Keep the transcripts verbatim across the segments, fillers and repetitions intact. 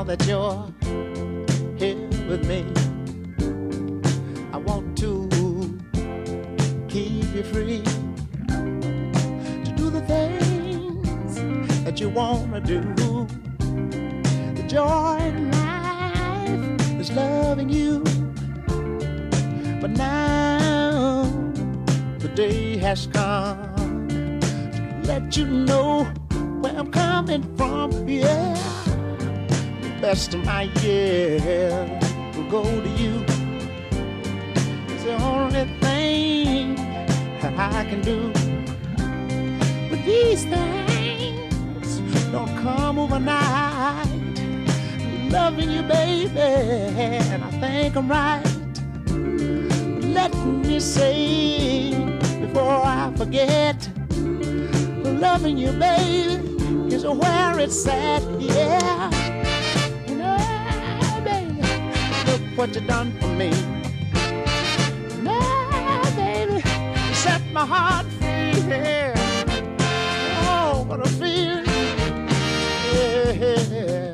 that you're here with me. I want to keep you free to do the things that you wanna do. The joy in life is loving you, but now the day has come to let you know where I'm coming from. Yeah, the best of my years will go to you. It's the only thing that I can do. But these things don't come overnight. Loving you, baby, and I think I'm right. Let me say before I forget, loving you, baby, is where it's at. Yeah, you know, baby, look what you done for me. Now, baby, you set my heart free. Yeah. Oh, what a feeling. Yeah.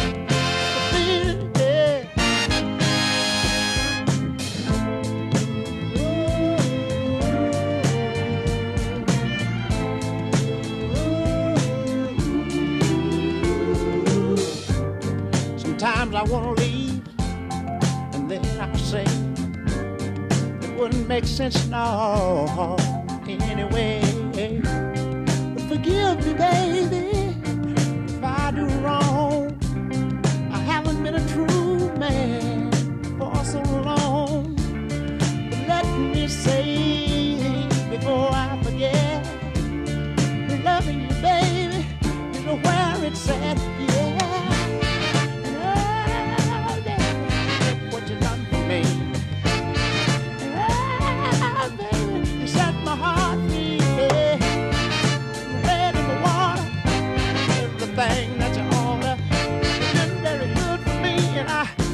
Sometimes I want to leave, and then I say it wouldn't make sense no anyway. But forgive me, baby, if I do wrong. I haven't been a true man for so long. But let me say before I forget, loving you, baby, is where it's at. Yeah. Thing that you order, you've been very good for me, and I